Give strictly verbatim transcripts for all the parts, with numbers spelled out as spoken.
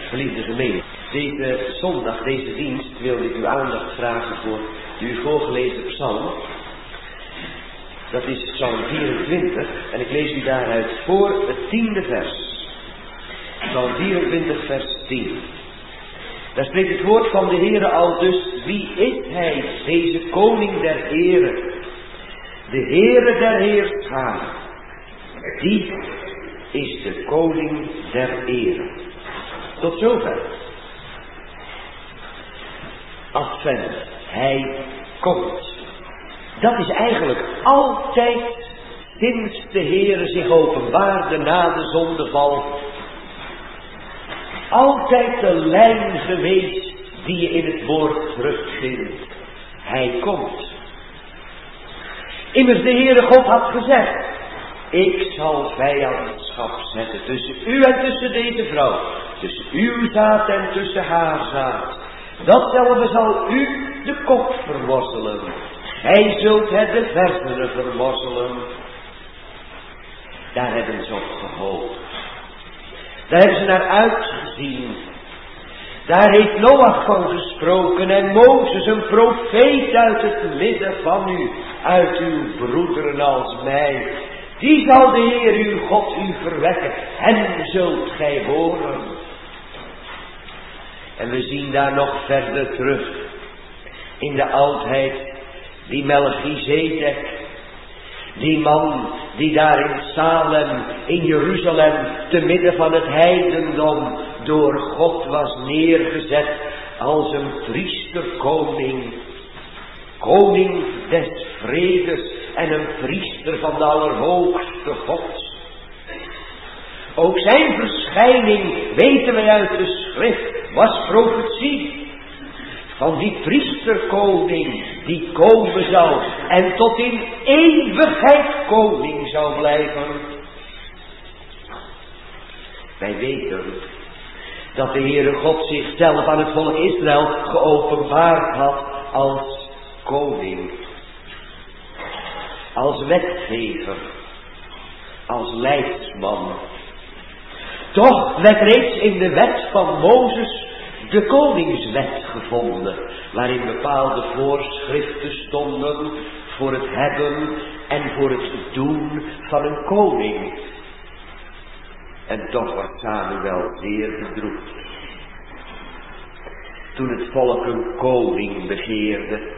Geliefde gemeente, deze zondag, deze dienst, wil ik uw aandacht vragen voor de u voorgelezen psalm. Dat is psalm vierentwintig en ik lees u daaruit voor het tiende vers. Psalm vierentwintig vers tien. Daar spreekt het woord van de Heere al dus. Wie is hij, deze koning der Heere? De Heere der Heerscharen. Die is de koning der Ere. Tot zover. Advent. Hij komt. Dat is eigenlijk altijd sinds de Heere zich openbaarde na de zondeval. Altijd de lijn geweest die je in het woord terugvindt. Hij komt. Immers de Heere God had gezegd: ik zal vijandschap zetten tussen u en tussen deze vrouw. Tussen uw zaad en tussen haar zaad. Datzelfde zal u de kop vermorzelen. Gij zult het de verdere vermorzelen. Daar hebben ze op gehoopt. Daar hebben ze naar uitgezien. Daar heeft Noach van gesproken en Mozes, een profeet uit het midden van u, uit uw broederen als mij. Die zal de Heer uw God u verwekken, hen zult gij horen. En we zien daar nog verder terug, in de oudheid, die Melchizedek, die man die daar in Salem, in Jeruzalem, te midden van het heidendom, door God was neergezet als een priesterkoning. Koning des vredes en een priester van de Allerhoogste God. Ook zijn verschijning, weten wij uit de schrift, was profetie. Van die priesterkoning die komen zou en tot in eeuwigheid koning zou blijven. Wij weten dat de Heere God zichzelf aan het volk Israël geopenbaard had als koning. Als wetgever. Als leidsman. Toch werd reeds in de wet van Mozes de koningswet gevonden, waarin bepaalde voorschriften stonden voor het hebben en voor het doen van een koning. En toch was Samuel zeer bedroefd toen het volk een koning begeerde.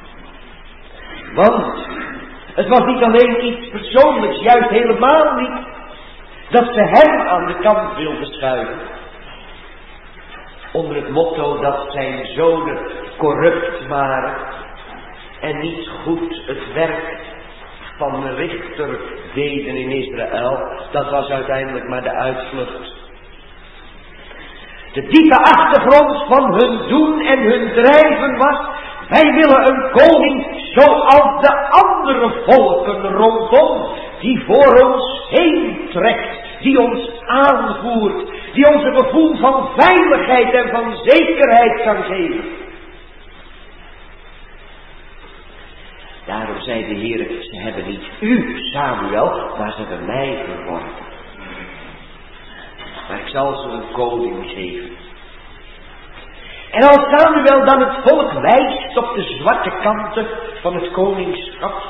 Want het was niet alleen iets persoonlijks, juist helemaal niet, dat ze hem aan de kant wilden schuiven. Onder het motto dat zijn zonen corrupt waren en niet goed het werk van de richter deden in Israël. Dat was uiteindelijk maar de uitvlucht. De diepe achtergrond van hun doen en hun drijven was: wij willen een koning zoals de andere volken rondom, die voor ons heen trekt, die ons aanvoert, die ons een gevoel van veiligheid en van zekerheid kan geven. Daarom zei de Heer: ze hebben niet u, Samuel, maar ze hebben mij verworpen. Maar ik zal ze een koning geven. En als Samuel dan het volk wijst op de zwarte kanten van het koningschap,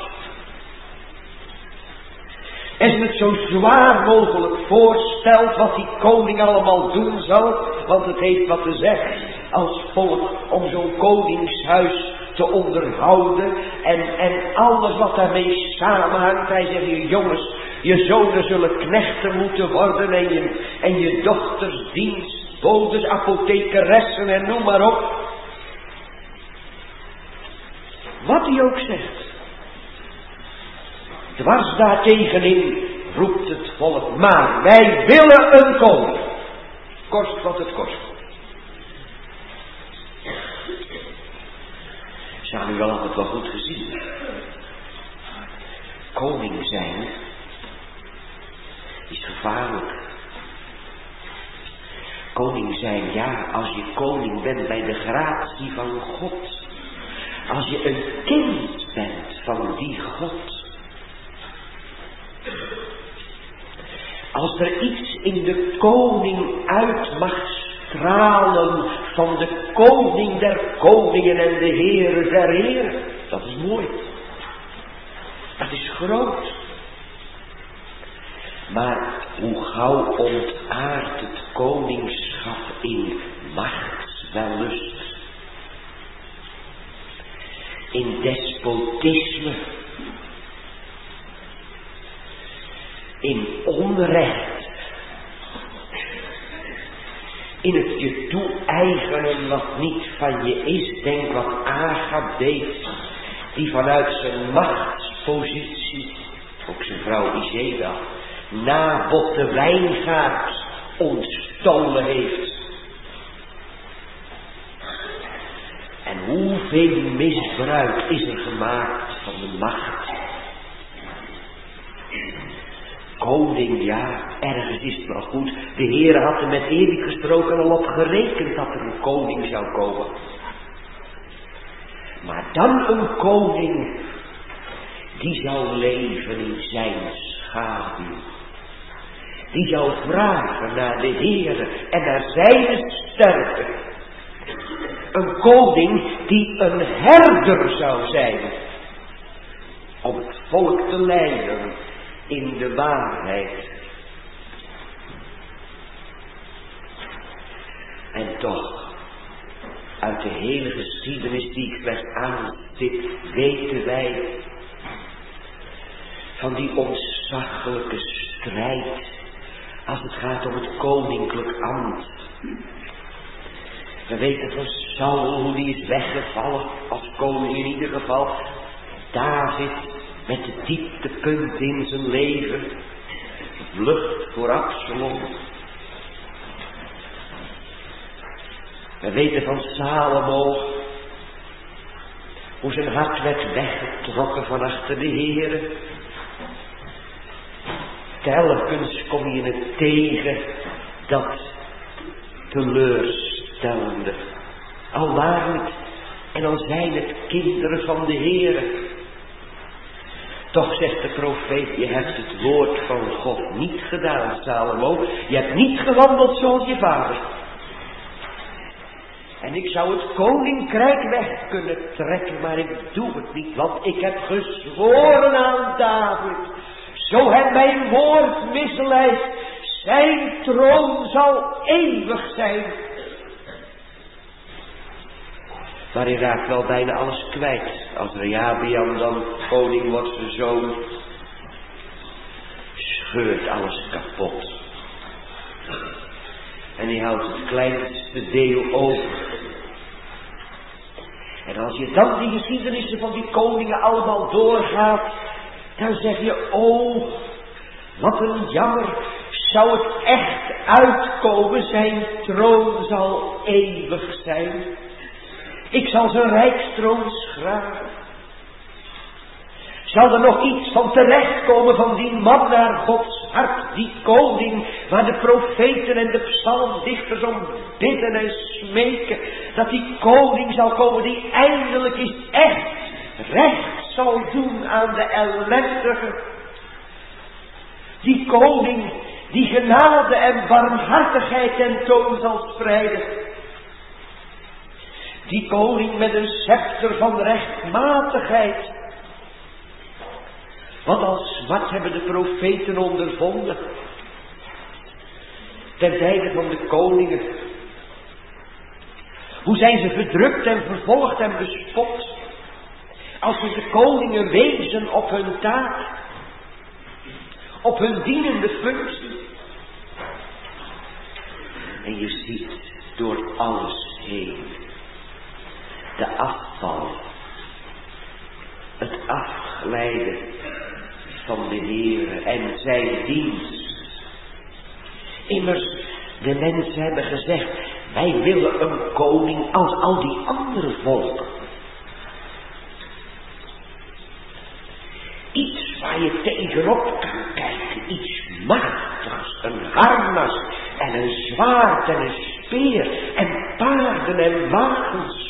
en ze het zo zwaar mogelijk voorstelt wat die koning allemaal doen zal, want het heeft wat te zeggen als volk om zo'n koningshuis te onderhouden en, en alles wat daarmee samenhangt. Hij zegt: je jongens, je zonen zullen knechten moeten worden en je, en je dochters dienstbodes, apothekeressen en noem maar op. Wat hij ook zegt. Dwars daartegenin roept het volk: maar wij willen een koning. Kost wat het kost. Samuel had het wel goed gezien. Koning zijn is gevaarlijk. Koning zijn, ja, als je koning bent bij de gratie van God. Als je een kind bent van die God. Als er iets in de koning uit mag stralen van de koning der koningen en de Heere der heren. Dat is mooi. Dat is groot. Maar hoe gauw ontaardt het koningschap in machtswellust, in despotisme, in onrecht, in het je toe-eigenen wat niet van je is. Denk wat Agab deed, die vanuit zijn machtspositie, ook zijn vrouw Izebel, Nabot de wijngaard ontstolen heeft. En hoeveel misbruik is er gemaakt van de macht. Koning, ja, ergens is het wel goed. De Heere had er met Elie gesproken en al op gerekend dat er een koning zou komen. Maar dan een koning die zou leven in zijn schaduw. Die zou vragen naar de Heere en naar zijn sterkte. Een koning die een herder zou zijn. Om het volk te leiden in de waarheid. En toch, uit de hele geschiedenis die ik slechts aanstip, weten wij van die ontzaglijke strijd als het gaat om het koninklijk ambt. We weten van Saul hoe die is weggevallen als koning in ieder geval. David met de dieptepunt in zijn leven. Vlucht voor Absalom. We weten van Salomo hoe zijn hart werd weggetrokken van achter de Heere. Telkens kom je het tegen dat teleurstellende. Al waren het en al zijn het kinderen van de Heere. Toch zegt de profeet, je hebt het woord van God niet gedaan, Salomo. Je hebt niet gewandeld zoals je vader. En ik zou het koninkrijk weg kunnen trekken, maar ik doe het niet, want ik heb gezworen aan David. Zo heb mijn woord misleid. Zijn troon zal eeuwig zijn. Maar hij raakt wel bijna alles kwijt. Als Rehabeam dan koning wordt, zijn zoon, scheurt alles kapot. En hij houdt het kleinste deel over. En als je dan die geschiedenissen van die koningen allemaal doorgaat, dan zeg je, oh, wat een jammer, zou het echt uitkomen, zijn troon zal eeuwig zijn. Ik zal zijn rijkstroon schragen. Zal er nog iets van terechtkomen van die man naar Gods hart, die koning, waar de profeten en de psalmdichters om bidden en smeken, dat die koning zal komen die eindelijk is echt recht zal doen aan de ellendigen. Die koning die genade en barmhartigheid tentoon zal spreiden. Die koning met een scepter van rechtmatigheid. Want als wat hebben de profeten ondervonden ten tijde van de koningen. Hoe zijn ze verdrukt en vervolgd en bespot. Als ze de koningen wezen op hun taak. Op hun dienende functie. En je ziet door alles heen de afval. Het afglijden van de Heere en zijn dienst. Immers, de mensen hebben gezegd, wij willen een koning als al die andere volken. Iets waar je tegenop kan kijken, iets machtigs, een harnas en een zwaard en een speer en paarden en wagens.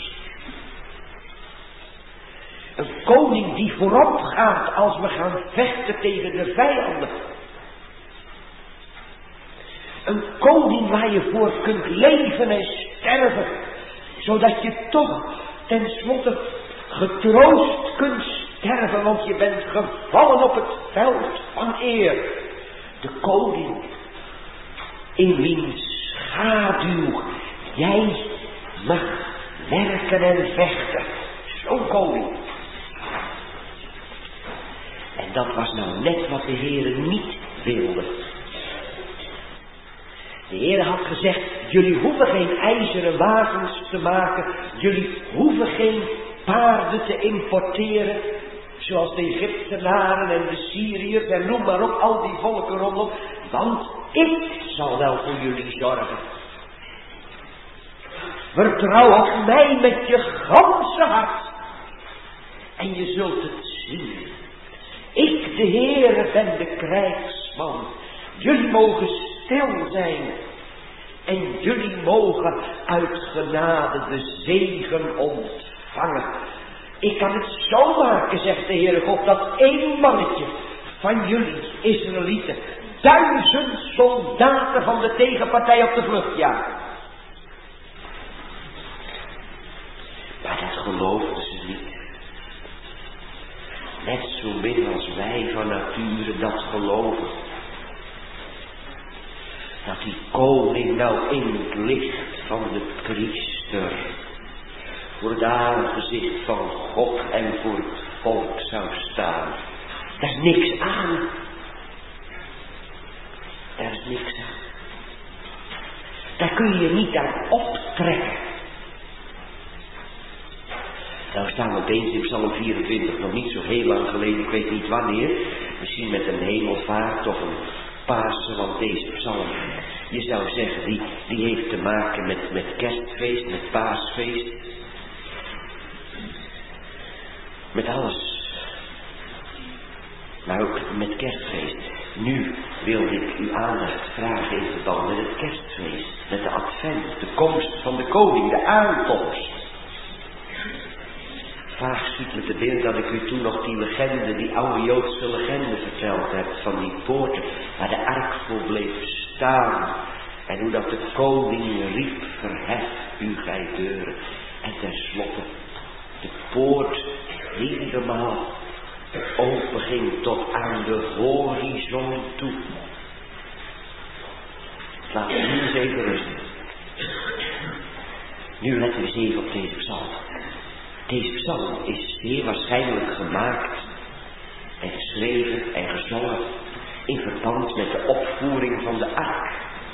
Een koning die voorop gaat als we gaan vechten tegen de vijanden. Een koning waar je voor kunt leven en sterven. Zodat je toch tenslotte getroost kunt sterven. Want je bent gevallen op het veld van eer. De koning in wiens schaduw jij mag werken en vechten. Zo'n koning. En dat was nou net wat de Heer niet wilde. De Heer had gezegd, jullie hoeven geen ijzeren wagens te maken. Jullie hoeven geen paarden te importeren. Zoals de Egyptenaren en de Syriërs en noem maar op, al die volken rondom. Want ik zal wel voor jullie zorgen. Vertrouw op mij met je ganse hart. En je zult het zien. Ik, de Heere, ben de krijgsman. Jullie mogen stil zijn. En jullie mogen uit genade de zegen ontvangen. Ik kan het zo maken, zegt de Heere God, dat één mannetje van jullie Israëlieten duizend soldaten van de tegenpartij op de vlucht jagen. Maar dat geloofden ze niet. Net zo min als wij van nature dat geloven. Dat die koning nou in het licht van de priester voor het aangezicht van God en voor het volk zou staan. Daar is niks aan. Daar is niks aan. Daar kun je je niet aan optrekken. Nou staan we opeens in Psalm vierentwintig, nog niet zo heel lang geleden, ik weet niet wanneer. Misschien met een hemelvaart of een Pasen, want deze psalm, je zou zeggen, die, die heeft te maken met, met kerstfeest, met paasfeest. Met alles. Maar ook met kerstfeest. Nu wilde ik uw aandacht vragen in verband met het kerstfeest. Met de advent, de komst van de koning, de aankomst. Vaag schiet me te beeld dat ik u toen nog die legende, die oude Joodse legende verteld heb. Van die poorten waar de ark voor bleef staan. En hoe dat de koning riep, verhef u gij deuren. En tenslotte de poort helemaal open ging tot aan de horizon toe. Laten we nu eens even rusten. Nu letten we eens even op deze psalm. Deze psalm is zeer waarschijnlijk gemaakt en geschreven en gezongen in verband met de opvoering van de ark.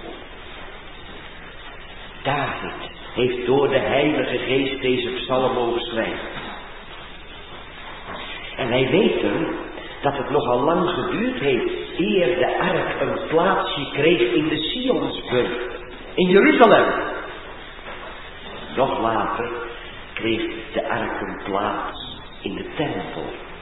David heeft door de Heilige Geest deze psalm mogen schrijven. En wij weten dat het nogal lang geduurd heeft eer de ark een plaatsje kreeg in de Sionsburg, in Jeruzalem. Nog later kreeg de ark een plaats in de tempel.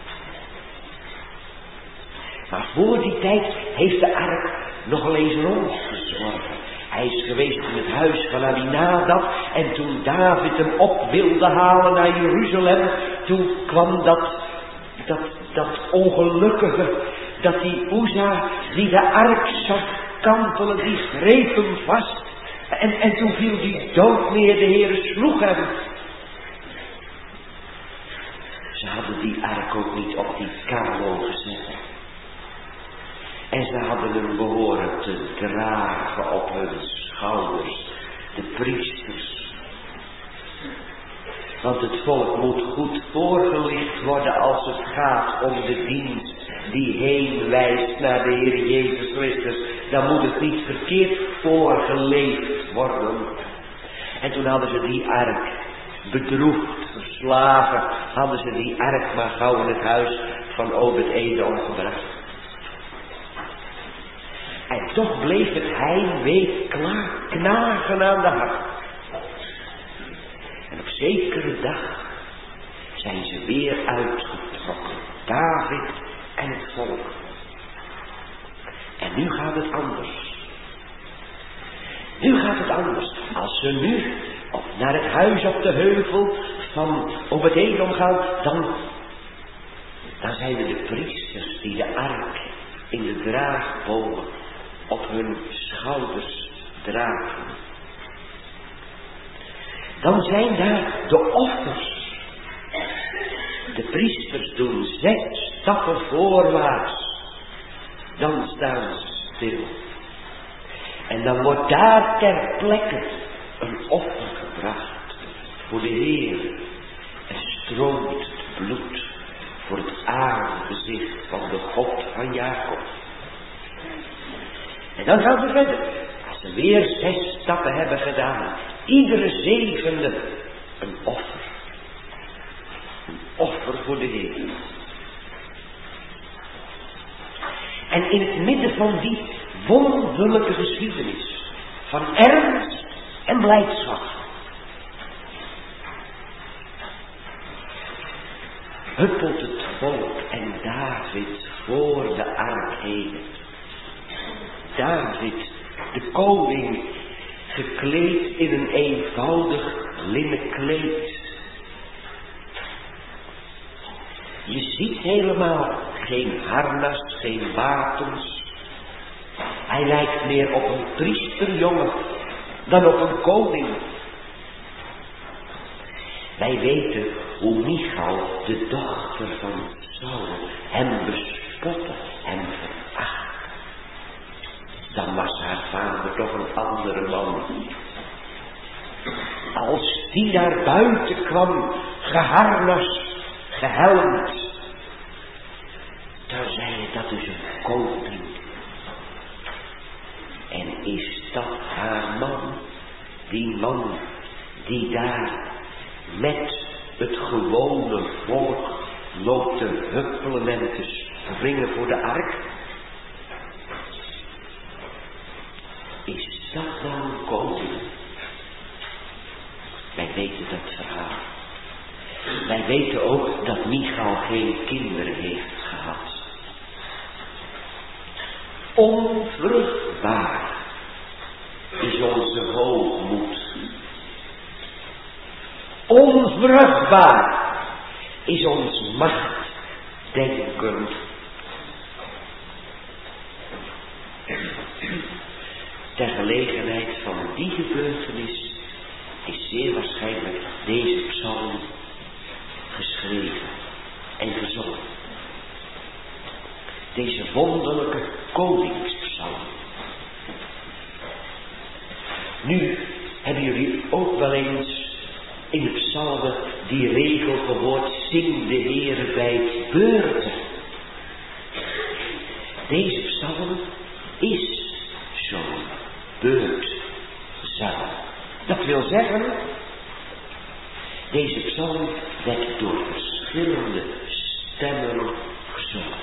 Maar voor die tijd heeft de ark nogal eens rondgezworven. Hij is geweest in het huis van Abinadab. En toen David hem op wilde halen naar Jeruzalem, toen kwam dat, dat, dat ongelukkige, dat die Uza die de ark zag kantelen, die greep hem vast. En, en toen viel die dood neer, de Heere sloeg hem. Ze hadden die ark ook niet op die kar mogen zetten. En ze hadden hem behoren te dragen op hun schouders, de priesters. Want het volk moet goed voorgelicht worden als het gaat om de dienst die heen wijst naar de Heer Jezus Christus. Dan moet het niet verkeerd voorgeleefd worden. En toen hadden ze die ark bedroefd, verslagen, hadden ze die ark maar gauw in het huis van Obed-Edom gebracht. En toch bleef het heimwee knagen aan de hart. En op zekere dag zijn ze weer uitgetrokken. David en het volk. En nu gaat het anders. Nu gaat het anders. Als ze nu op, naar het huis op de heuvel van Obed-Edom gaan, dan, dan zijn er de priesters die de ark in de draagbomen op hun schouders dragen. Dan zijn daar de offers. De priesters doen zes stappen voorwaarts. Dan staan ze stil. En dan wordt daar ter plekke een offer gebracht voor de Heer. En stroomt het bloed voor het aangezicht van de God van Jacob. En dan gaan ze verder. Als ze weer zes stappen hebben gedaan. Iedere zevende een offer. Een offer voor de Heer. En in het midden van die wonderlijke geschiedenis van ernst en blijdschap huppelt het volk en David voor de ark heen. David, de koning, gekleed in een eenvoudig linnen kleed. Je ziet helemaal geen harnas, geen wapens. Hij lijkt meer op een priesterjongen dan op een koning. Wij weten hoe Michal, de dochter van Saul, hem bespotte, hem verachtte. Dan was haar vader toch een andere man. Als die naar buiten kwam, geharnast, gehelmd, dan zei je, dat is een koning. En is dat haar man? Die man die daar met het gewone volk loopt te huppelen en te springen voor de ark? Is dat nou een koning? Wij weten dat verhaal. Wij weten ook dat Michal geen kinderen heeft gehad. Onvruchtbaar is onze hoogmoed. Onvruchtbaar is ons machtdenken. Ter gelegenheid van die gebeurtenis is zeer waarschijnlijk deze psalm geschreven en gezongen. Deze wonderlijke koningspsalm. Nu hebben jullie ook wel eens in de psalmen die regel gehoord, zing de Heere bij beurten. Deze psalm is zo'n beurt zelf. Dat wil zeggen, deze psalm werd door verschillende stemmen gezongen.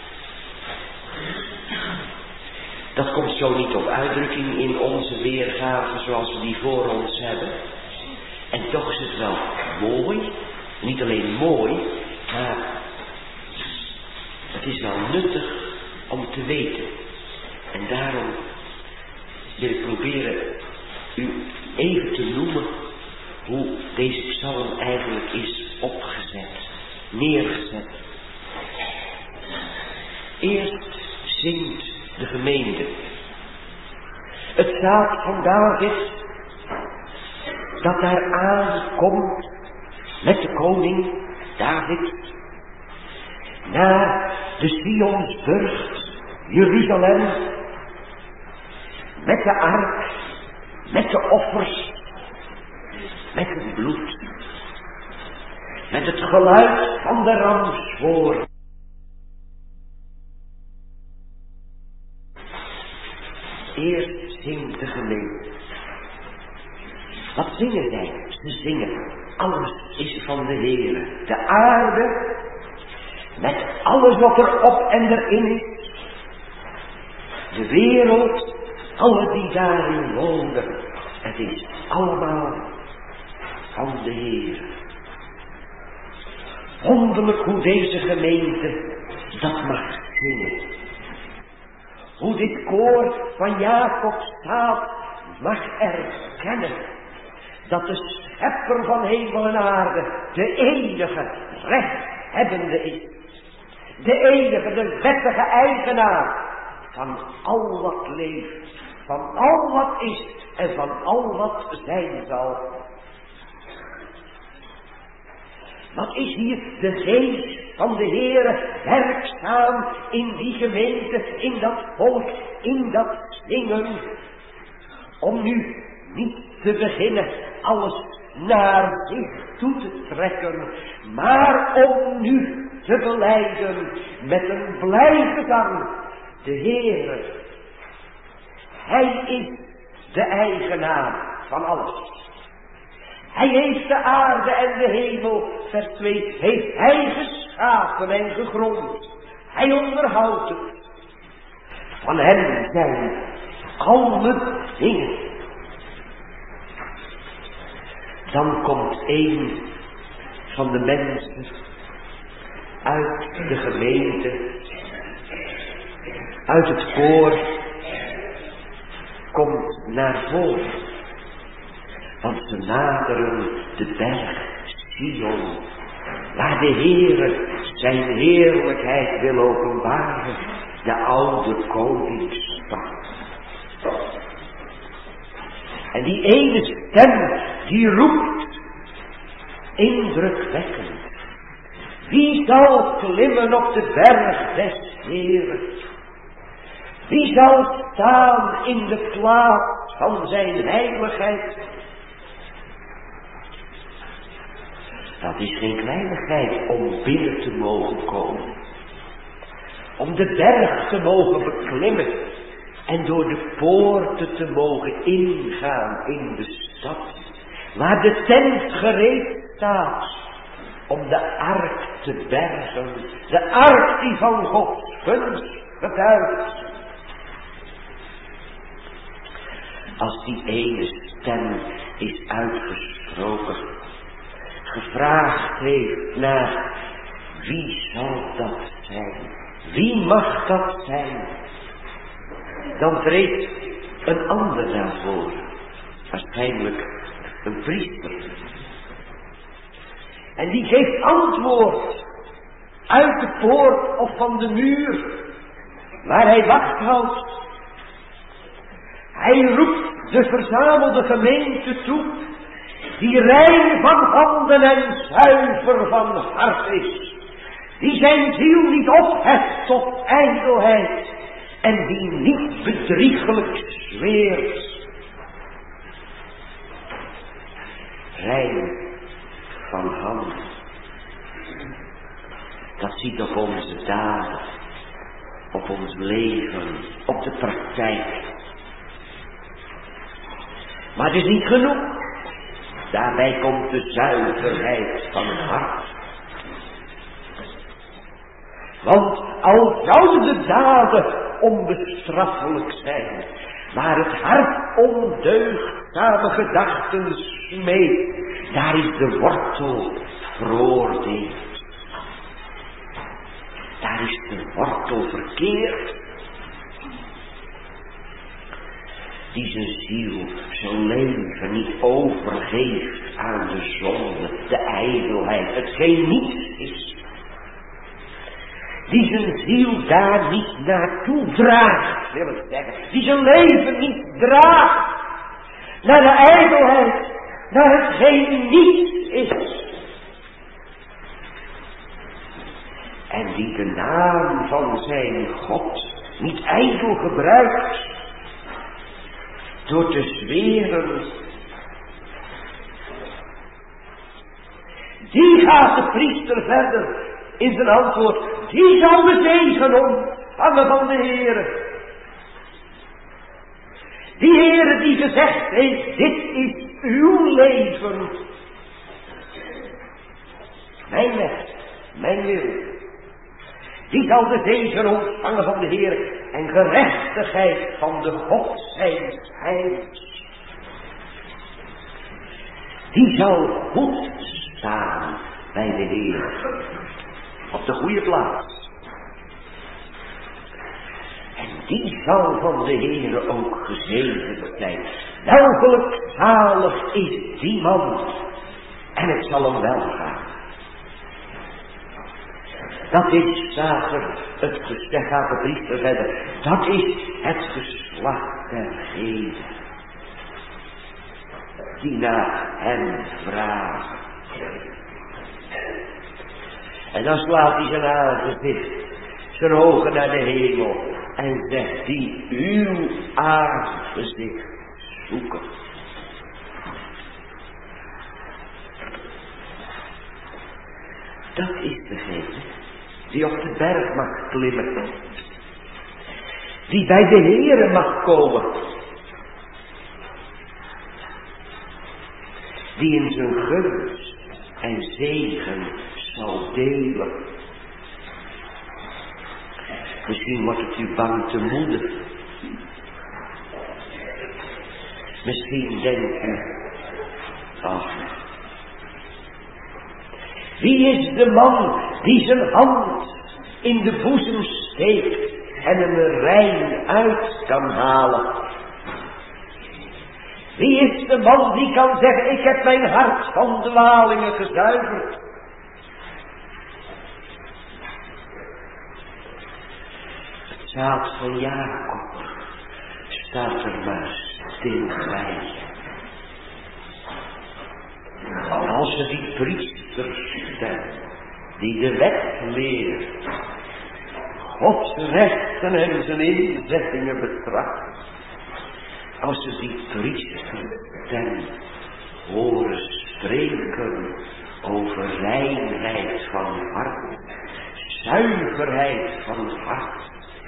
Dat komt zo niet tot uitdrukking in onze weergave zoals we die voor ons hebben. En toch is het wel mooi, niet alleen mooi, maar het is wel nuttig om te weten. En daarom wil ik proberen u even te noemen hoe deze psalm eigenlijk is opgezet, neergezet. Eerst zingt de gemeente. Het staat van David dat daar aankomt met de koning David naar de Sionsburcht, Jeruzalem, met de ark, met de offers, met het bloed, met het geluid van de ramshoorn. Eerst zingt de gemeente. Wat zingen zij? Ze zingen, alles is van de Heere. De aarde, met alles wat erop en erin is. De wereld, alle die daarin wonen. Het is allemaal van de Heere. Wonderlijk hoe deze gemeente dat mag zingen. Hoe dit koor van Jacob staat mag erkennen dat de schepper van hemel en aarde de enige rechthebbende is. De enige, de wettige eigenaar van al wat leeft van al wat is en van al wat zijn zal. Wat is hier de geest van de Heere werkzaam in die gemeente, in dat volk, in dat zingen. Om nu niet te beginnen alles naar zich toe te trekken, maar om nu te belijden met een blij gezang. De Heere, Hij is de eigenaar van alles. Hij heeft de aarde en de hemel, vers twee, heeft Hij geschapen en gegrond. Hij onderhoudt het. Van Hem zijn alle dingen. Dan komt een van de mensen uit de gemeente, uit het koor, komt naar voren. Want ze naderen de berg Sion, waar de Heere zijn heerlijkheid wil openbaren, de oude koningsstad. En die ene stem, die roept, indrukwekkend: wie zal klimmen op de berg des Heeren? Wie zal staan in de plaats van zijn heiligheid? Dat is geen kleinigheid om binnen te mogen komen. Om de berg te mogen beklimmen. En door de poorten te mogen ingaan in de stad. Waar de tent gereed staat. Om de ark te bergen. De ark die van Gods gunst getuigt. Als die ene stem is uitgesproken, gevraagd heeft naar wie zal dat zijn? Wie mag dat zijn? Dan treedt een ander daarvoor. Waarschijnlijk een priester. En die geeft antwoord uit de poort of van de muur waar hij wacht houdt. Hij roept de verzamelde gemeente toe, die rein van handen en zuiver van hart is, die zijn ziel niet opheft tot ijdelheid en die niet bedriegelijk zweert. Rein van handen, dat ziet op onze daden, op ons leven, op de praktijk. Maar het is niet genoeg. Daarbij komt de zuiverheid van het hart. Want al zouden de daden onbestraffelijk zijn, maar het hart ondeugdzame gedachten smeet, daar is de wortel veroordeeld. Daar is de wortel verkeerd. Die zijn ziel, zijn leven niet overgeeft aan de zonde, de ijdelheid, hetgeen niets is. Die zijn ziel daar niet naartoe draagt, wil ik zeggen. Die zijn leven niet draagt naar de ijdelheid, naar hetgeen niets is. En die de naam van zijn God niet ijdel gebruikt, door te zweren. Die gaat de priester verder in zijn antwoord. Die zal de zegen ontvangen van de Heere. Die Heere die gezegd heeft, dit is uw leven. Mijn weg, mijn wil. Die zal de zegen ontvangen van de Heer en gerechtigheid van de God zijns heils. Die zal goed staan bij de Heer. Op de goede plaats. En die zal van de Heer ook gezegend zijn. Welgelijk zalig is die man. En het zal hem wel gaan. Dat is, staat er, het geslacht, gaat de priester verder. Dat is het geslacht der heden. Die naar hem vragen. En dan slaat hij zijn aangezicht, zijn ogen naar de hemel. En zegt die uw aangezicht zoeken. Dat is degene die op de berg mag klimmen. Die bij de Heere mag komen. Die in zijn gunst en zegen zal delen. Misschien wordt het u bang te moede. Misschien denkt u, ach, wie is de man die zijn hand in de boezem steekt en een rein uit kan halen? Wie is de man die kan zeggen, ik heb mijn hart van dwalingen gezuiverd? Het zaad van Jacob staat er maar stil bij. Als ze die priesterstem, die de wet leert, Gods rechten en zijn inzettingen betracht, als ze die priesterstem horen spreken over reinheid van hart, zuiverheid van hart,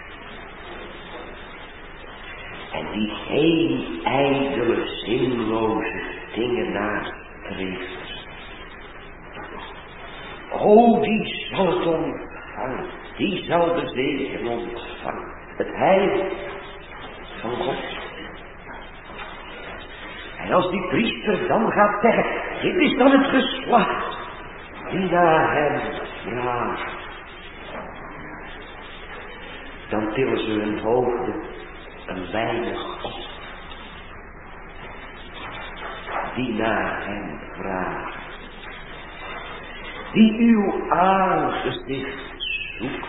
en die geen ijdele, zinloze dingen nastreeft. O, die zal het ontvangen, die zal de zegen ontvangen, het heil van God. En als die priester dan gaat zeggen, dit is dan het geslacht die naar hem vraagt, dan tillen ze hun hoofden een weinig op. Die naar hem vraagt. Die uw aangezicht zoekt.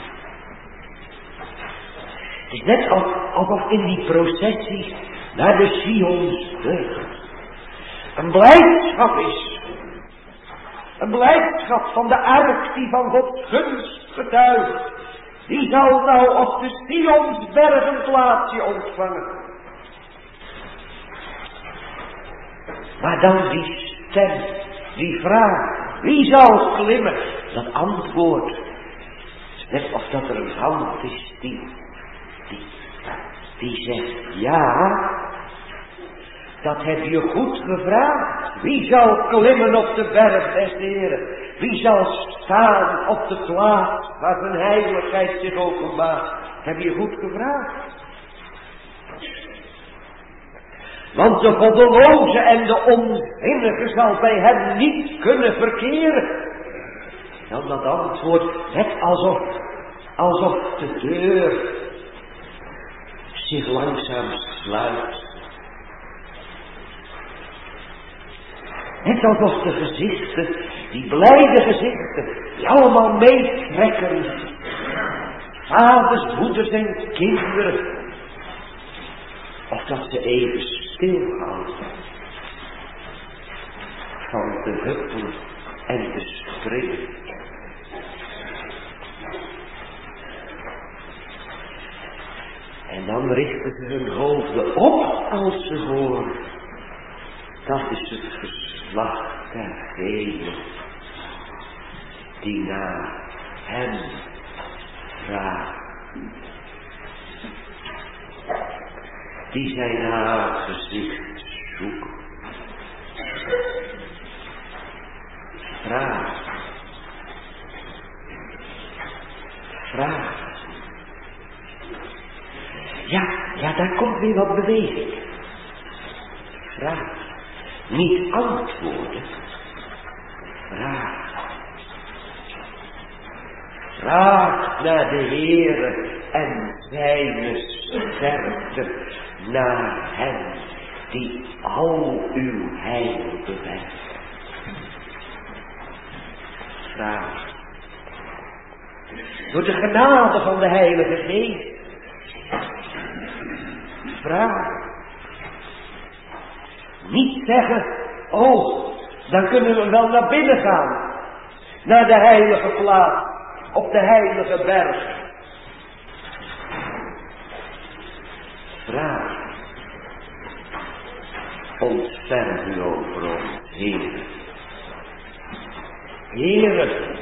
Het is net alsof in die processie naar de Sionsberg een blijdschap is. Een blijdschap van de ark die van Gods gunst getuigt. Die zal nou op de Sionsberg een plaatsje ontvangen. Maar dan die stem, die vraag, wie zal klimmen? Dat antwoord, net of dat er een hand is die, die, die zegt ja, dat heb je goed gevraagd. Wie zal klimmen op de berg des Heren? Wie zal staan op de plaats waar zijn heiligheid zich openbaart? Heb je goed gevraagd? Want de goddeloze en de onzinnige zal bij hem niet kunnen verkeren. Dan dat antwoord, net alsof, alsof de deur zich langzaam sluit. Net alsof de gezichten, die blijde gezichten, die allemaal meetrekken. Vaders, moeders en kinderen. Of dat ze even stilhouden. Van te huppelen en te springen. En dan richten ze hun hoofden op als ze horen. Dat is het geslacht der velen die naar hem vragen. Die zijn aangezicht zoeken. Vraag. Vraag. Ja, ja, daar komt weer wat beweging. Vraag. Niet antwoorden. Vraag. Vraag naar de Heere en zijne sterkte naar hem die al uw heil bewerkt. Vraag. Door de genade van de Heilige Geest. Vraag. Niet zeggen, oh, dan kunnen we wel naar binnen gaan. Naar de heilige plaats. Op de heilige berg. Vraag. Ontferm u over ons, Heer. Heer,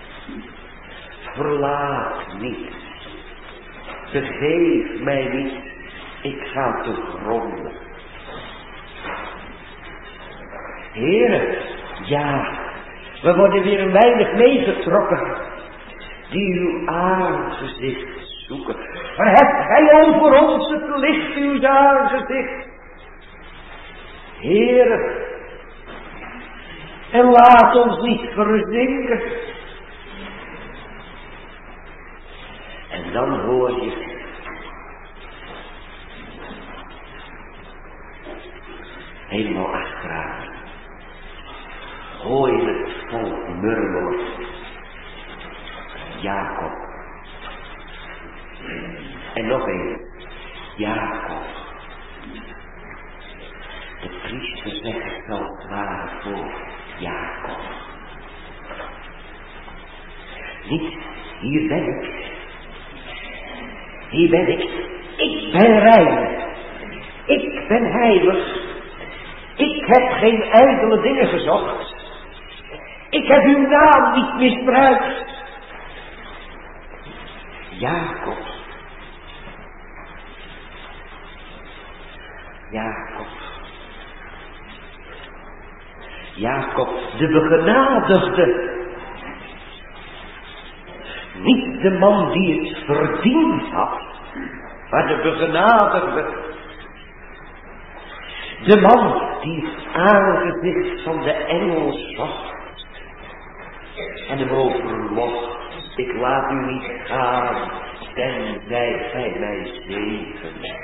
verlaat niet. Vergeef mij niet. Ik ga te gronden. Heere, ja, we worden weer een weinig meegetrokken. Die uw aangezicht zoeken. Verheft gij over ons het licht uw aangezicht. Heere, en laat ons niet verzinken. En dan hoor je helemaal achteraan. Hoor je het volk murmelen. Jacob. En nog eens. Jacob. De priester zegt het als het ware voor Jacob. Niet, hier ben ik. Hier ben ik. Ik ben rein. Ik ben heilig. Ik heb geen ijdele dingen gezocht. Ik heb uw naam niet misbruikt. Jacob. Jacob. Jacob, de begenadigde. Niet de man die het verdiend had, maar de begenadigde. De man die het aangezicht van de engel zag. En hem overmocht. Ik laat u niet gaan, tenzij gij mij zegen.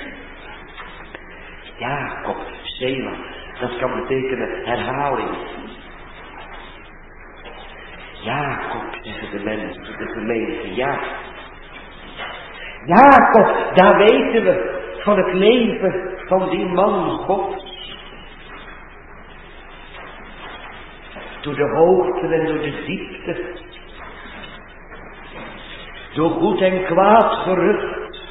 Jacob, Sela, dat kan betekenen herhaling. Jacob, zeggen de mensen, de gemeente, ja. Jacob, daar weten we van het leven van die man God. Door de hoogte en door de diepte. Door goed en kwaad gerucht.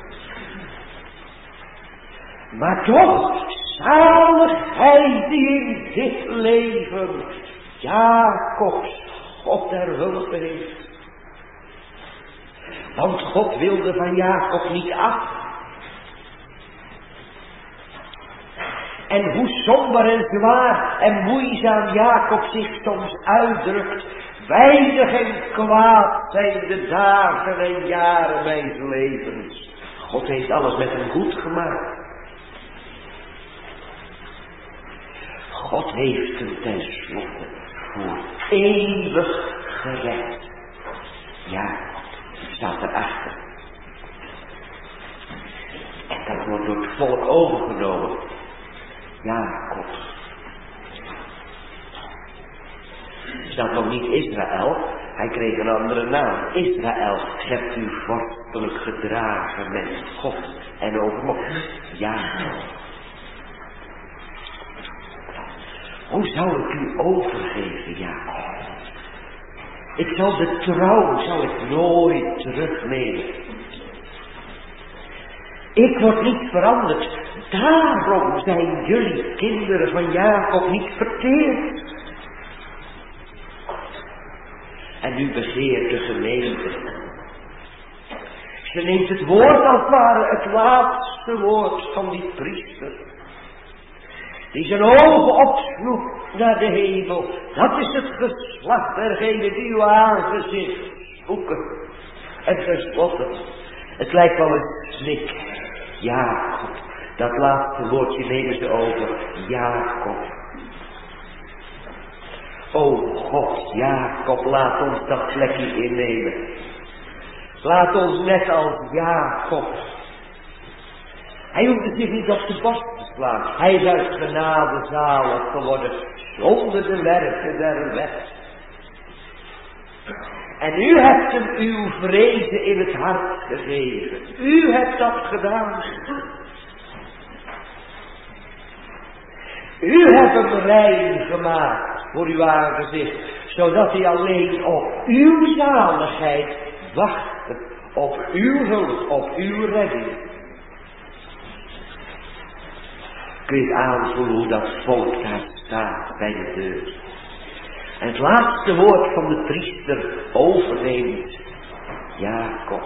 Maar toch, zalig hij die in dit leven Jacobs God ter hulp heeft. Want God wilde van Jacob niet af. En hoe somber en zwaar en moeizaam Jacob zich soms uitdrukt. Weinig en kwaad zijn de dagen en jaren mijns levens. God heeft alles met hem goed gemaakt. God heeft hem tenslotte voor eeuwig gered. Jacob staat erachter. En dat wordt door het volk overgenomen. Jacob. Staat nog niet Israël. Hij kreeg een andere naam. Israël, hebt u vorstelijk gedragen met God en overmocht. Jacob. Hoe zou ik u overgeven, Jacob? Ik zal de trouw, zal ik nooit terugnemen. Ik word niet veranderd. Daarom zijn jullie kinderen van Jacob niet verteerd. En nu begeert de gemeente. Ze neemt het woord als het ware, het laatste woord van die priester. Die zijn ogen opsloeg naar de hemel. Dat is het geslacht dergenen die uw aangezicht zoeken. En tenslotte, het lijkt wel een snik. Jacob, dat laatste woordje nemen ze over. Jacob. O God, Jacob, laat ons dat plekje innemen. Laat ons net als Jacob. Hij hoefde zich niet op de borst te slaan. Hij is uit genade zalig geworden, zonder de werken der wet. En u hebt hem uw vrede in het hart gegeven. U hebt dat gedaan. U hebt hem rein gemaakt voor uw aangezicht, zodat hij alleen op uw zaligheid wachtte, op uw hulp, op uw redding. Kun je aanvoelen hoe dat volk daar staat bij de deur. En het laatste woord van de priester overneemt Jacob.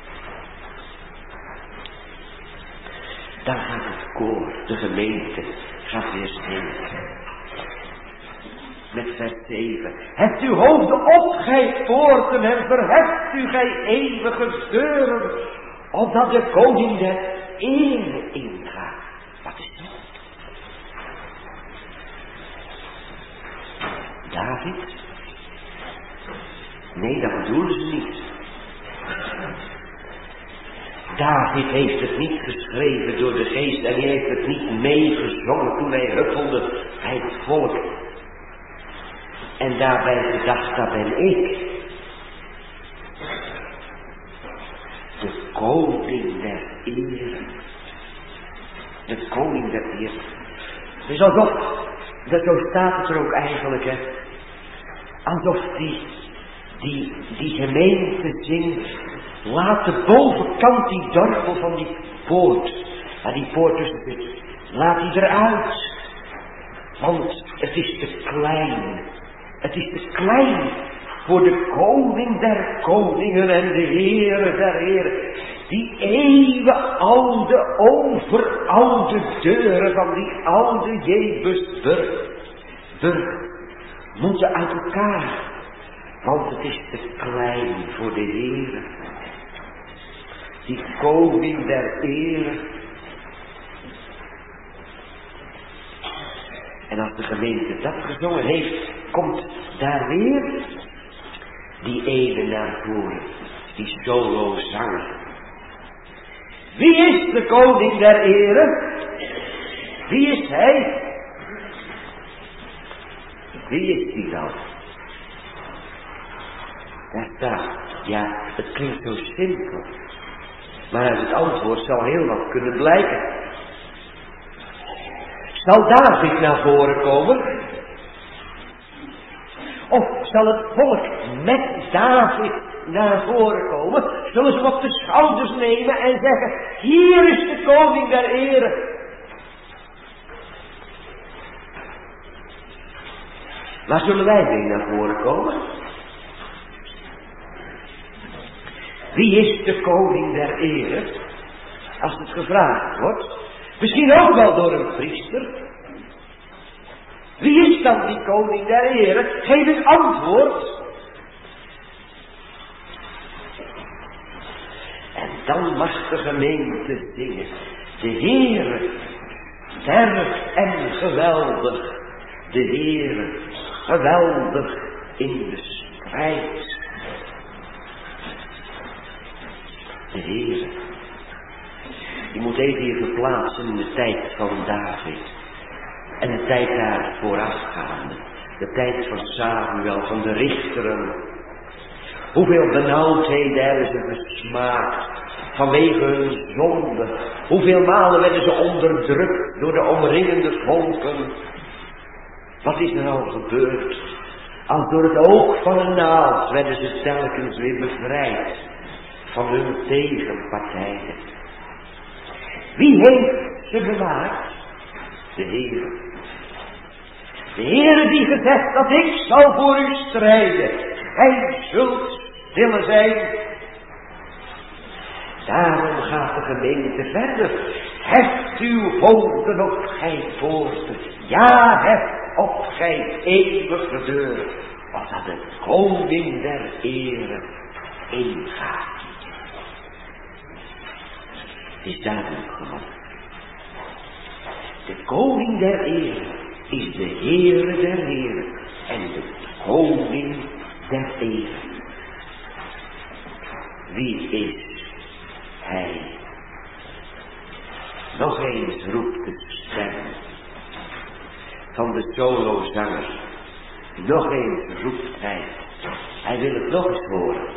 Dan gaat het koor, de gemeente, gaat weer zingen. Met vers zeven. Hebt uw hoofden op, gij poorten, en verheft u, gij eeuwige deuren, opdat de koning der ere ingaat. Wat is dat? David? Nee, dat bedoelen ze niet. David heeft het niet geschreven door de geest en hij heeft het niet meegezongen toen hij huppelde bij het volk. En daarbij gedacht, dat ben ik. De koning der ere. De koning der ere. Dus alsof, dat zo staat het er ook eigenlijk, hè. Alsof die, die, die gemeente zingt, laat de bovenkant, die dorpel van die poort, waar die poort tussen zit, laat die eruit. Want het is te klein. Het is te klein voor de koning der koningen en de Heere der heren. Die eeuwenoude, overoude deuren van die oude Jebusburg moeten uit elkaar. Want het is te klein voor de Heere. Die koning der ere. En als de gemeente dat gezongen heeft, komt daar weer die ene naar voren. Die solo zanger. Wie is de koning der ere? Wie is hij? Wie is die dan? Daar staat, ja, het klinkt zo simpel. Maar uit het antwoord zal heel wat kunnen blijken. Zal David naar voren komen? Of zal het volk met David naar voren komen? Zullen ze hem op de schouders nemen en zeggen, hier is de koning der ere. Waar zullen wij mee naar voren komen? Wie is de koning der ere? Als het gevraagd wordt. Misschien ook wel door een priester. Wie is dan die koning der ere? Geef een antwoord. En dan mag de gemeente zingen. De Heere, sterk en geweldig. De Heere, geweldig in de strijd. De Heere. Je moet even je verplaatsen in de tijd van David. En de tijd daar voorafgaande. De tijd van Samuel, van de richteren. Hoeveel benauwdheden hebben ze gesmaakt. Vanwege hun zonde. Hoeveel malen werden ze onderdrukt door de omringende volken. Wat is er al gebeurd? Als door het oog van een naald werden ze telkens weer bevrijd. Van hun tegenpartijen. Wie heeft ze bewaard? De Heere. De Heere die gezegd dat ik zal voor u strijden. Gij zult stille zijn. Daarom gaat de gemeente verder. Heft uw hoofden op, gij poorten. Ja, heft op, gij eeuwige deur. Opdat de koning der ere ingaat. Het is duidelijk geworden. De koning der ere is de Heere der heren en de koning der ere. Wie is hij? Nog eens roept de stem van de solozanger. Nog eens roept hij. Hij wil het nog eens horen.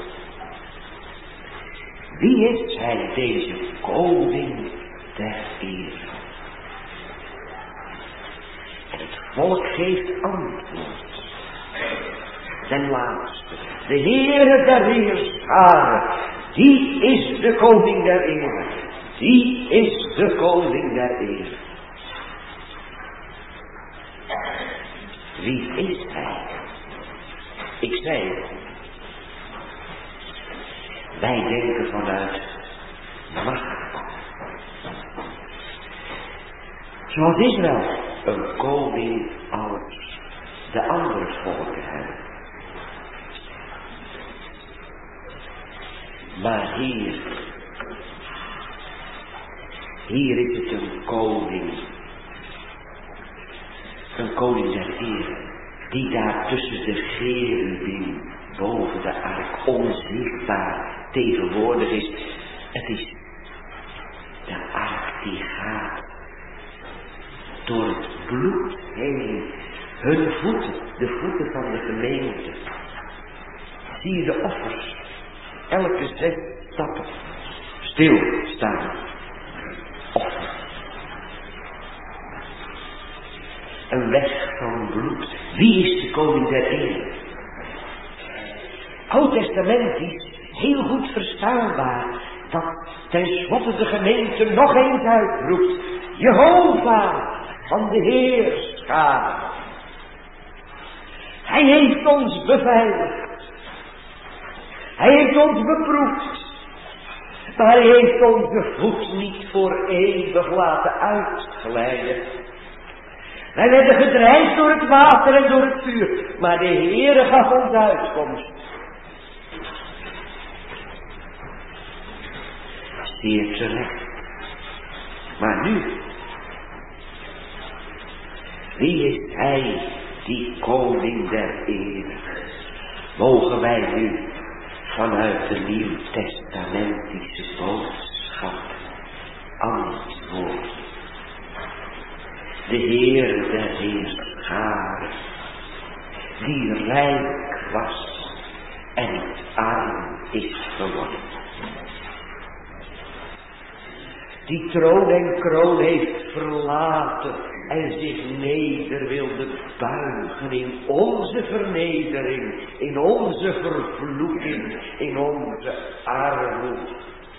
Wie is hij, deze koning der eer? En het volk geeft antwoord. Ten laatste, de Heere der Heerscharen, die is de koning der eer. Die is de koning der eer. Wie is hij? Ik zei het. Wij denken vanuit macht. Zoals Israël een koning als de andere volken hebben. Maar hier, hier is het een koning. Een koning der eer. Die daar tussen de cherubim boven de ark onzichtbaar tegenwoordig is. Het is de ark die gaat door het bloed heen. Hun voeten, de voeten van de gemeente. Zie je de offers. Elke zes stappen stilstaan. Offer. Een weg van bloed. Wie is de koning der eer? Oud-testamentisch, heel goed verstaanbaar, dat tenslotte de gemeente nog eens uitroept. Jehovah van de Heerscharen. Hij heeft ons beveiligd. Hij heeft ons beproefd. Maar hij heeft onze voet niet voor eeuwig laten uitglijden. Wij werden gedreigd door het water en door het vuur. Maar de Heere gaf ons uitkomst. Zeer terecht. Maar nu. Wie is hij, die koning der eer? Mogen wij nu vanuit de nieuwtestamentische boodschap antwoorden. De Heer der Heerscharen, die rijk was en arm is geworden. Die troon en kroon heeft verlaten en zich neder wilde buigen in onze vernedering, in onze vervloeking, in onze armoede.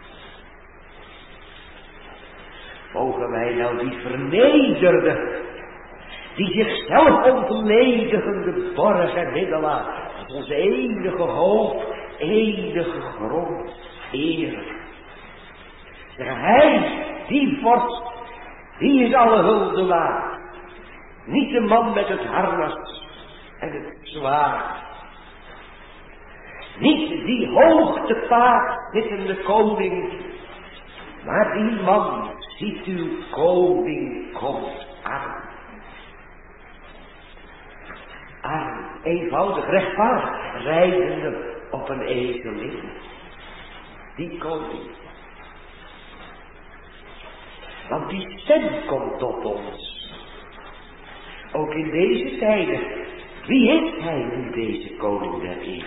Mogen wij nou die vernederde, die zichzelf ontledigende borg en middelaar, als onze enige hoop, enige grond, eren. Zeg, hij, die vorst, die is alle hulde waard. Niet de man met het harnas en het zwaard. Niet die hoog te paard zittende koning, maar die man, ziet uw koning komt aan. Arm, eenvoudig, rechtvaardig, rijdende op een ezelin. Die koning. Want die stem komt tot ons. Ook in deze tijden. Wie is hij nu, deze koning der eer?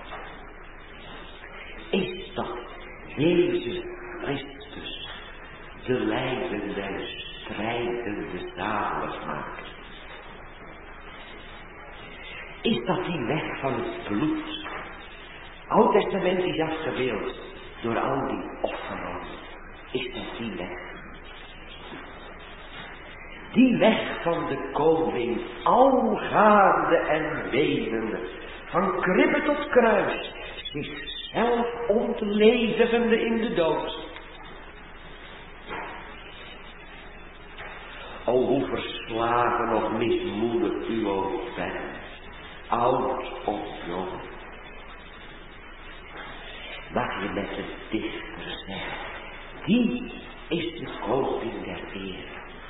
Is dat Jezus Christus, de lijdende en strijdende zaligmaker? Is dat die weg van het bloed? Oud-testamentisch afgebeeld door al die offeren. Is dat die weg? Die weg van de koning, algaande en wenende, van kribbe tot kruis, zichzelf ontledigende in de dood. O, hoe verslagen of mismoedig u ook bent, oud of jong. Mag je met de dichter zeggen, die is de koning der eer.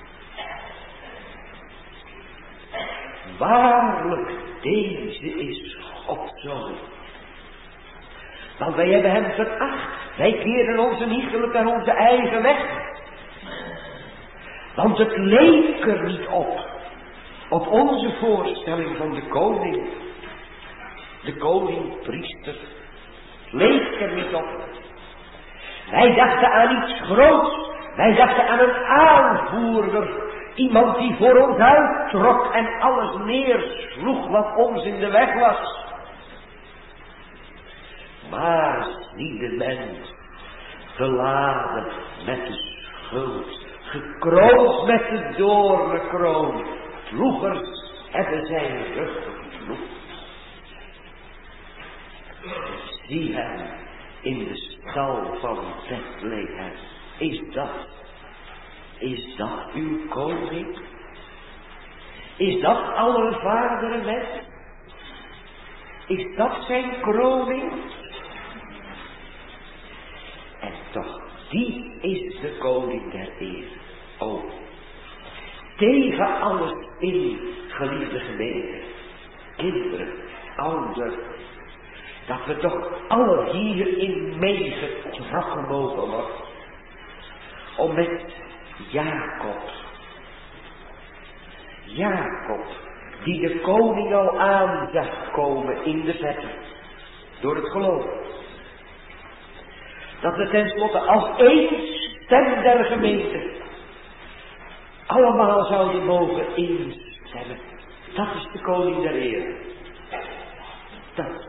Waarlijk, deze is Gods zoon. Want wij hebben hem veracht. Wij keren onze iegelijk naar onze eigen weg. Want het leek er niet op. Op onze voorstelling van de koning. de koning-priester, leek er niet op. Wij dachten aan iets groots, wij dachten aan een aanvoerder, iemand die voor ons uittrok en alles neersloeg wat ons in de weg was. Maar zie de mens, geladen met de schuld, gekroond met de doornenkroon, ploegers hebben zijn rug geploegd. Zie hem in de stal van Bethlehem. Is dat, is dat uw koning? Is dat allervadere wet? Is dat zijn kroning? En toch, die is de koning der eer. O, tegen alles in, geliefde gemeente, kinderen, ouderen, dat we toch alle hierin meegetrokken mogen worden. Om met Jacob, Jacob, die de koning al aan zag komen in de verte, door het geloof, dat we tenslotte als één stem der gemeente allemaal zouden mogen instemmen. Dat is de koning der eer. Dat.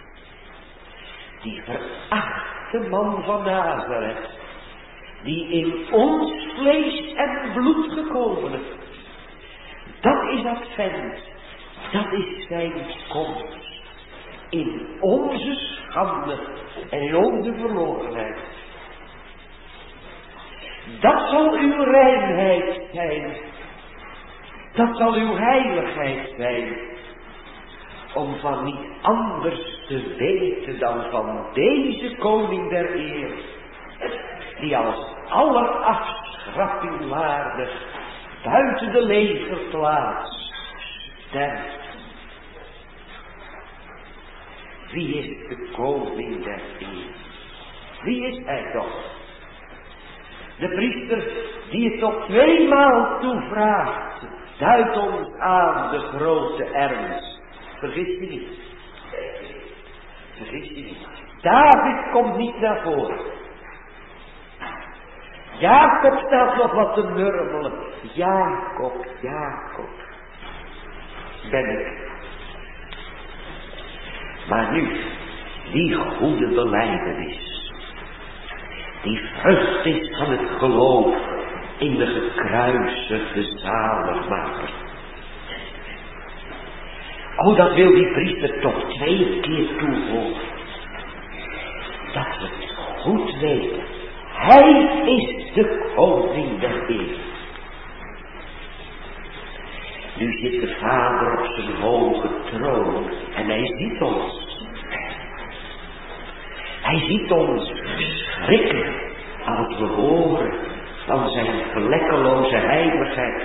Die verachte man van Nazareth, die in ons vlees en bloed gekomen is. Dat is Advent. Dat is zijn komst. In onze schande en in onze verlorenheid. Dat zal uw reinheid zijn. Dat zal uw heiligheid zijn. Om van niet anders te weten dan van deze koning der eer. Die als allerafschrapping waardig buiten de legerplaats sterft. Wie is de koning der eer? Wie is hij toch? De priester die het tot tweemaal toevraagt, duidt ons aan de grote ernst. Vergis je niet. Vergis je niet. David komt niet naar voren. Jacob staat nog wat te murmelen. Jacob, Jacob. Ben ik. Maar nu, die goede belijdenis, die vrucht is van het geloof in de gekruisigde zaligmaker. Oh, dat wil die priester toch twee keer toevoegen. Dat we het goed weten. Hij is de koning der eer. Nu zit de Vader op zijn hoge troon en hij ziet ons. Hij ziet ons schrikken als we horen van zijn vlekkeloze heiligheid.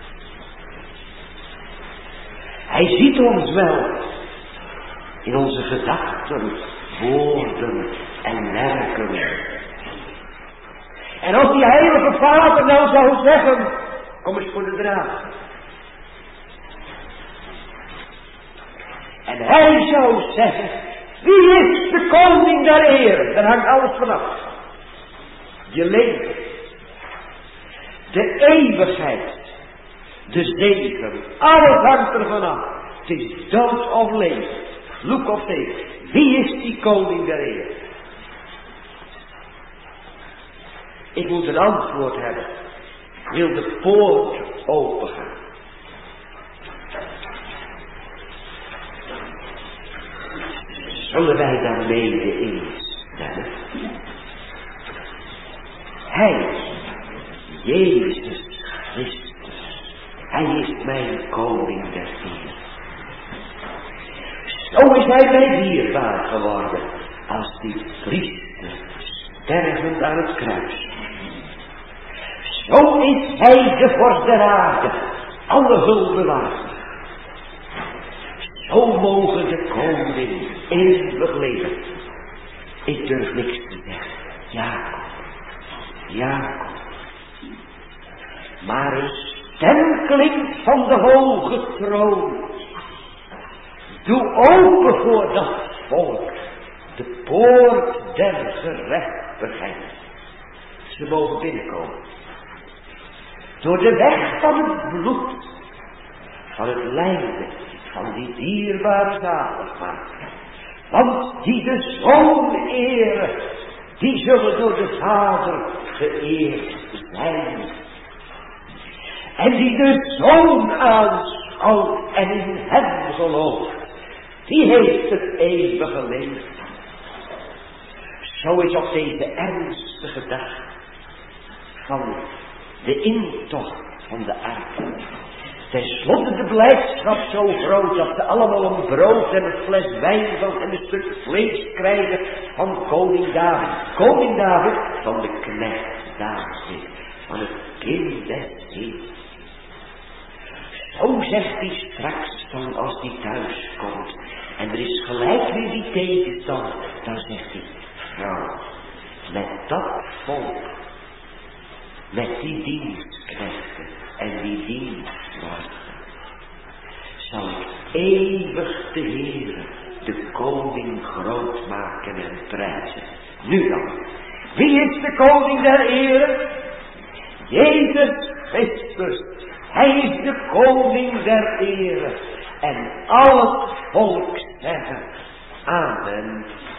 Hij ziet ons wel in onze gedachten, woorden en werken. En als die heilige Vader nou zou zeggen, kom eens voor de draad. En hij zou zeggen, wie is de koning der eer? Daar hangt alles vanaf. Je leven, de eeuwigheid, de zegen, alles hangt er vanaf. Het is dood of leven, loek of tegen. Wie is die koning der eer? Ik moet een antwoord hebben. Wil de poort opengaan? Zullen wij daar mede instemmen? Hij, Jezus Christus, hij is mijn koning der eer. Zo is hij mij dierbaar geworden als die priester stervend aan het kruis. Zo is hij de vorst der aarde, alle hulde waard. Zo mogen de koning eeuwig leven. Ik durf niks te zeggen. Jacob, Jacob. Maar een stem klinkt van de hoge troon. Doe open voor dat volk de poort der gerechtigheid. Ze mogen binnenkomen. Door de weg van het bloed, van het lijden, van die dierbare zaligmaker. Want die de Zoon eren, die zullen door de Vader geëerd zijn. En die de Zoon aanschouwt en in hem gelooft, die heeft het eeuwige leven. Zo is op deze ernstige dag van de intocht van de ark ten slotte de blijdschap zo groot dat ze allemaal een brood en een fles wijn van en een stuk vlees krijgen van koning David. Koning David van de knecht David, van het kind des Heers. Zo zegt hij straks dan als hij thuis komt. En er is gelijk weer die tegenstand. Dan zegt hij, vrouw, met dat volk, met die dienstknechten en die dienstmaagden, zal ik eeuwig de Heere, de koning, groot maken en prijzen. Nu dan, wie is de koning der ere? Jezus Christus. Hij is de koning der ere. En al het volk zeggen, amen.